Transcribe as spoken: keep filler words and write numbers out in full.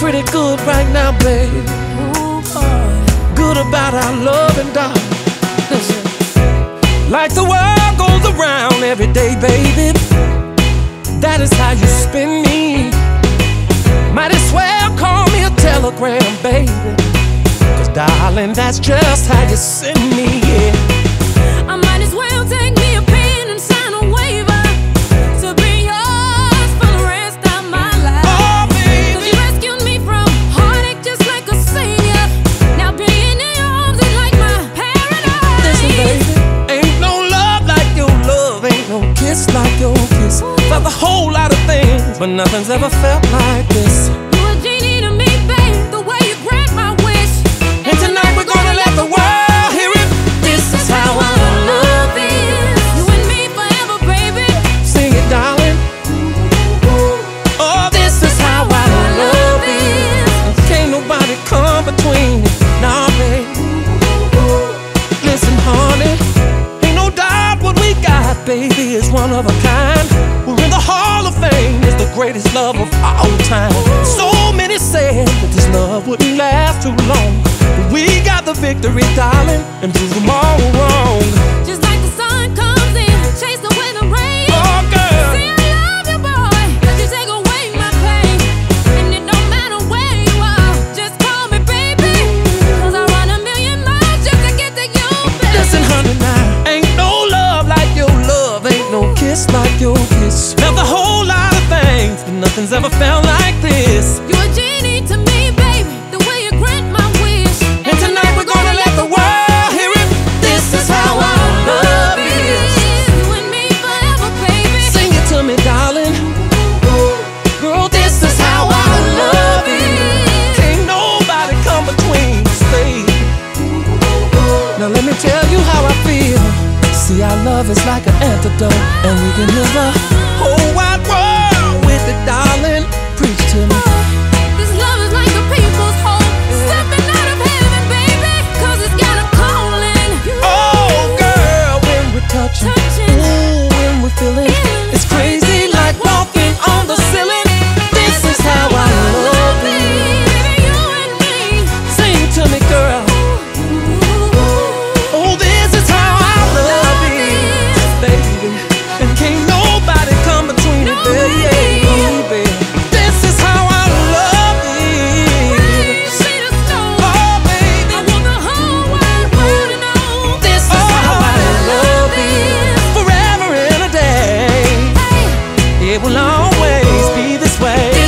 pretty good right now, baby. Ooh, boy. Good about our love and darling. Listen. Like the world goes around every day, baby. That is how you spin me. Might as well call me a telegram, baby. Cause darling, that's just how you send me, yeah. I might as well take me a pen and sign a waiver to be yours for the rest of my life. Oh, baby. Cause you rescued me from heartache just like a savior. Now being in your arms is like my paradise. Listen, baby, ain't no love like your love. Ain't no kiss like your kiss. Felt a whole lot of things, but nothing's ever felt like this. You a genie to me, babe, the way you grant my wish. And tonight we're gonna let the world hear it. This is how our love is. You and me forever, baby. Sing it, darling. Oh, this is how our love is. Can't nobody come between it. Nah, babe. Listen, honey, ain't no doubt what we got, baby, is one of a kind. We're in the Hall of Fame, it's the greatest love of all time. So many said that this love wouldn't last too long, but we got the victory, darling, and prove them all wrong. Just like the sun comes in, chase away the rain. Oh, girl. See, I love you, boy, cause you take away my pain. And it don't matter where you are, just call me, baby. Cause I run a million miles just to get to you, baby. Listen, honey, now, ain't no love like your love, ain't no kiss like your kiss. Felt a whole lot of things, but nothing's ever felt like this. You a genie to me, baby, the way you grant my wish. And tonight we're gonna let the world hear it. This is how our love is. You and me forever, baby. Sing it to me, darling. Girl, this is how our love is. Can't nobody come between us, baby. Now let me tell you how I feel. See, our love is like an antidote, and we can heal the whole wide world with it, darling. Preach to me. This love is like the people's hope, stepping out of heaven, baby. Cause it's got a calling. Oh, girl, when we're touching, Touching. ooh, when we're feeling, it's crazy like walking on the ceiling. This is how I love it. Baby, you and me. Sing to me, girl. Oh, this is how I love it, baby. And can't nobody come between it, baby. This is how I love it. Sheet of stone. Oh, baby. I want the whole wide world to know. This is how I love it. Forever and a day. Hey, It will always be this way.